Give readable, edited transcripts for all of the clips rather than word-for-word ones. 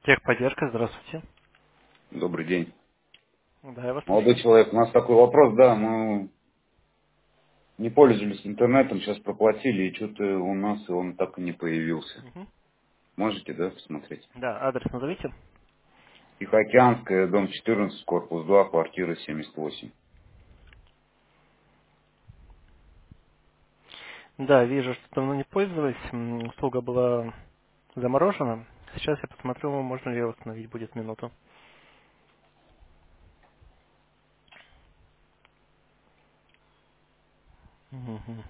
Техподдержка, здравствуйте. Добрый день. Да, я вас Молодой слушаю. человек, у нас такой вопрос, да, мы не пользовались интернетом, сейчас проплатили, и что-то у нас и он так и не появился. Мгм. Можете, да, посмотреть? Да, адрес назовите. Тихоокеанская, дом 14, корпус 2, квартира 78. Да, вижу, что давно не пользовались. Услуга была заморожена. Сейчас я посмотрю, можно ли ее восстановить. Будет минуту. Мгм.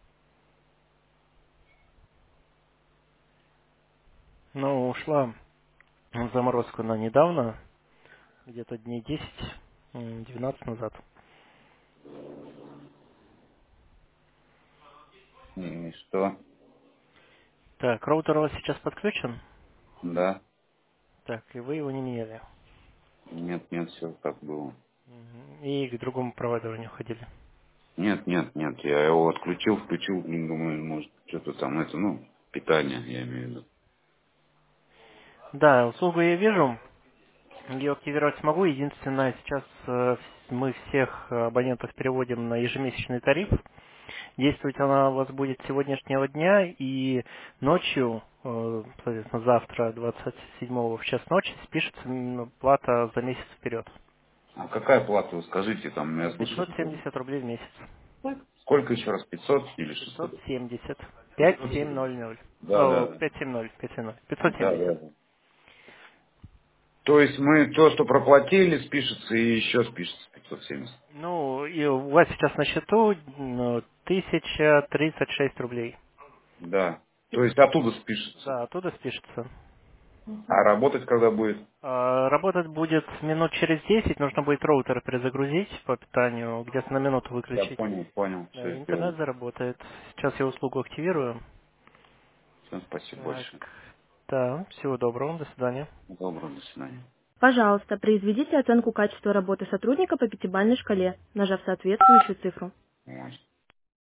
Ну, ушла в заморозку она недавно, где-то дней 10, 12 назад. И что? Так, роутер у вас сейчас подключен. Да? Так, и вы его не меняли. Нет, нет, все так было. И к другому провайдеру не уходили. Нет, нет, нет, я его отключил, включил, думаю, может, что-то там, это, ну, питание, я имею в виду. Да, услугу я вижу. Ее активировать смогу. Единственное, сейчас мы всех абонентов переводим на ежемесячный тариф. Действовать она у вас будет с сегодняшнего дня, и ночью, соответственно, завтра, 27 в час ночи, спишется плата за месяц вперед. А какая плата, вы скажите, там, я слышал, что... 570 рублей в месяц. Сколько еще раз, 500 или 600? 570. 570. 5700. Да, О, да, 570. 570. да, 570. да. То есть мы то, что проплатили, спишется и еще спишется 570. Ну, и у вас сейчас на счету 1036 рублей. Да. То есть оттуда спишется. Да, оттуда спишется. А работать когда будет? Работать будет минут через 10. Нужно будет роутер перезагрузить по питанию, где-то на минуту Я выключить. понял, понял. Да, Все и интернет сделаю. заработает. Сейчас я услугу активирую. Все, спасибо Так, большое. да, всего доброго, до свидания. Доброго, до свидания. Пожалуйста, произведите оценку качества работы сотрудника по пятибалльной шкале, нажав соответствующую цифру. Ой.